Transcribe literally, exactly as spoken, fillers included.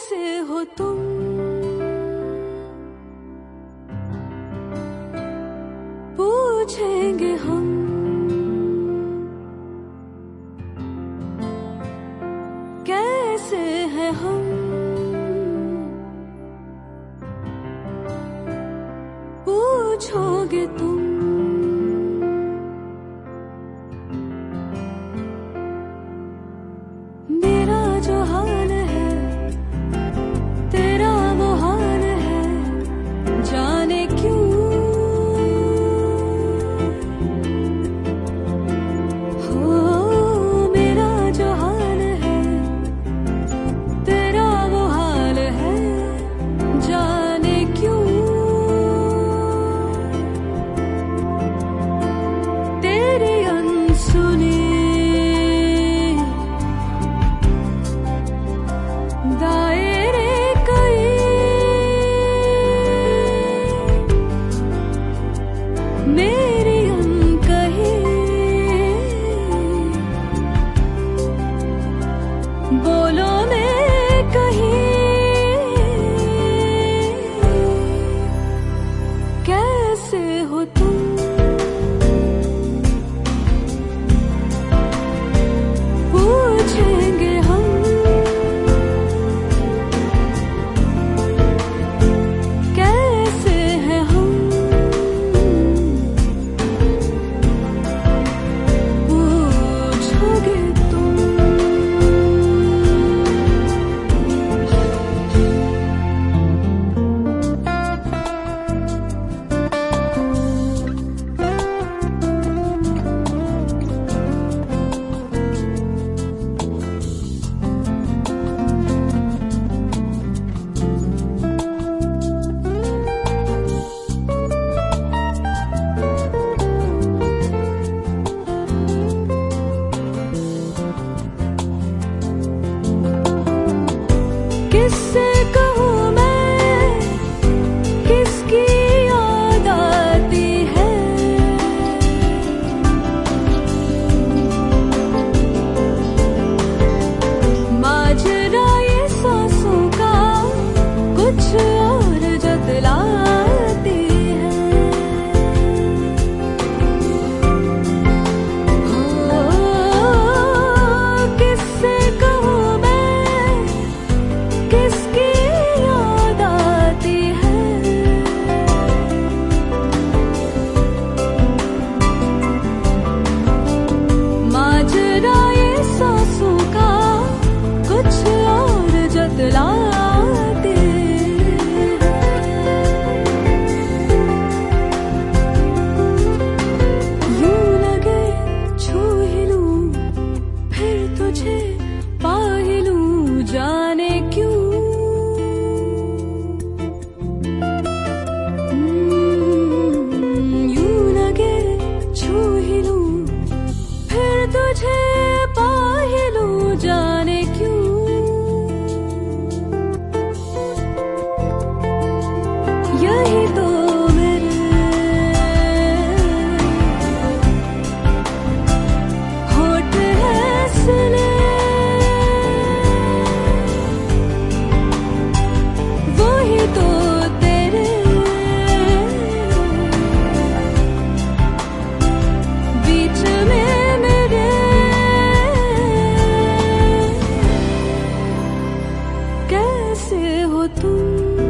कैसे हो तुम, पूछेंगे हम। कैसे हैं हम, पूछोगे तुम। मेरा जो हाल है तेरा वो हाल है, जाने क्यों। हो मेरा जो हाल है तेरा वो हाल है, जाने क्यों। तेरी अनसुनी दायरे कई, मेरी अनकही बोलो में कहीं। कैसे हो तुम, पूछेंगे हम। कैसे हैं हम, पूछोगे तुम। किससे कहूँ मैं, किसकी याद आती है। माजरा ये सांसों का कुछ और जतलाती है। हो किससे कहूँ मैं, किसकी याद आती है। माजरा ये सांसों का कुछ और जतलाती है। यूं लगे छू ही लूं, फिर तुझे पा ही लूं, जाने क्यों। यूं लगे छू ही लूं, फिर तुझे पा ही लूं, जाने क्यों। यही तो मेरे होठ है सिले, वही तो तेरे बीच में मेरे। कैसे हो तुम,